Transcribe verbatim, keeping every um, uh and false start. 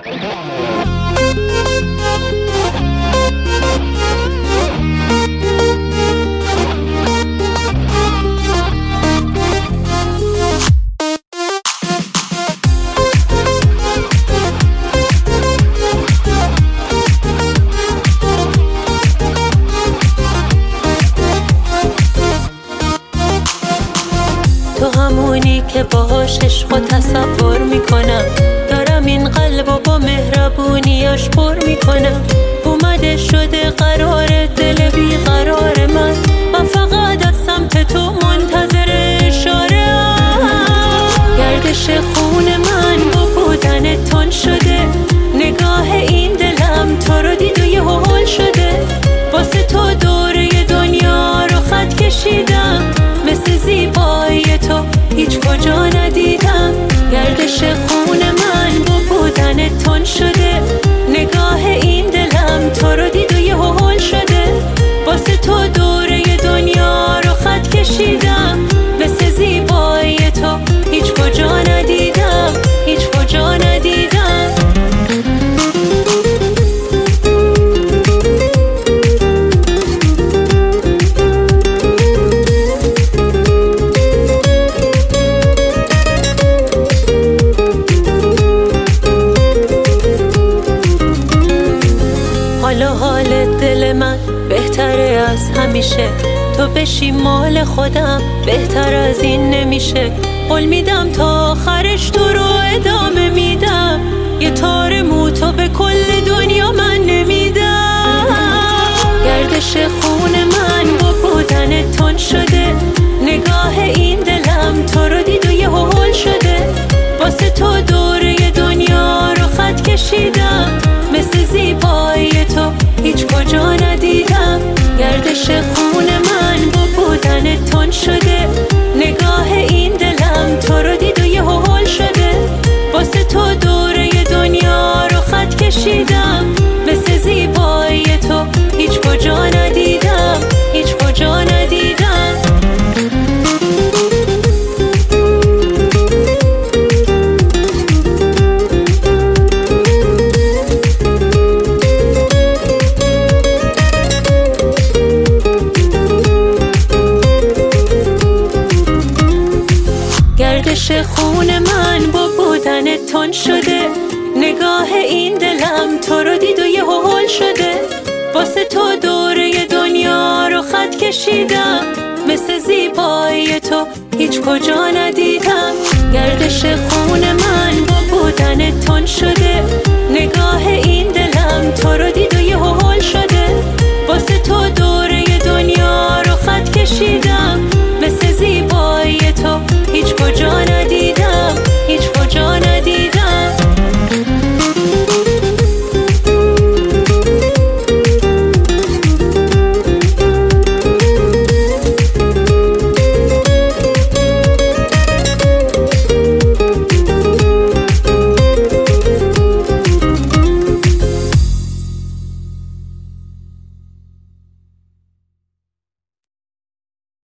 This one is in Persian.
تو همونی که باهاش عشق و تصور میکنم، دارم این قلب و با مهربونیاش پر میکنم. اومده شده قرار دل بی قرار من، من فقط از سمت تو منتظر اشاره ام. گردش خون من با بودن تون شده، نگاه این دلم تو رو دید و یه هول شده. واسه تو دوره دنیا رو خط کشیدم، مثل زیبایی تو هیچ کجا ندیدم. گردش خون من با بودن تون شده، نگاه این دلم تو رو دید و یه هول شده. واسه تو دوره دنیا رو خط کشیدم، مثل زیبایی تو هیچ کجا ندیدم، هیچ کجا ندیدم. حالا حال دل من بهتره از همیشه، تو بشی مال خودم بهتر از این نمیشه. قول میدم تا آخرش تو رو ادامه میدم، یه تار مو تو به کل دنیا من نمیدم. گردش خون من با بودن تون شده، نگاه این دلم تو رو دید و یه هول شده. واسه تو دوره دنیا رو خط کشیدم، مثل زیبایی تو هیچ کجا ندیدم. گردش خون من با بودن تون شده، نگاه این دلم تو رو دید و یه هول شده. واسه تو دوره دنیا رو خط کشیدم، مثل زیبایی تو هیچ کجا ندیدم، هیچ کجا ندیدم. گردش خون من با بودن تون شده، نگاه این دلم تو رو دید و یه هول شده. واسه تو دوره دنیا رو خط کشیدم، مثل زیبایی تو هیچ کجا ندیدم. گردش خون من با بودن تون شده،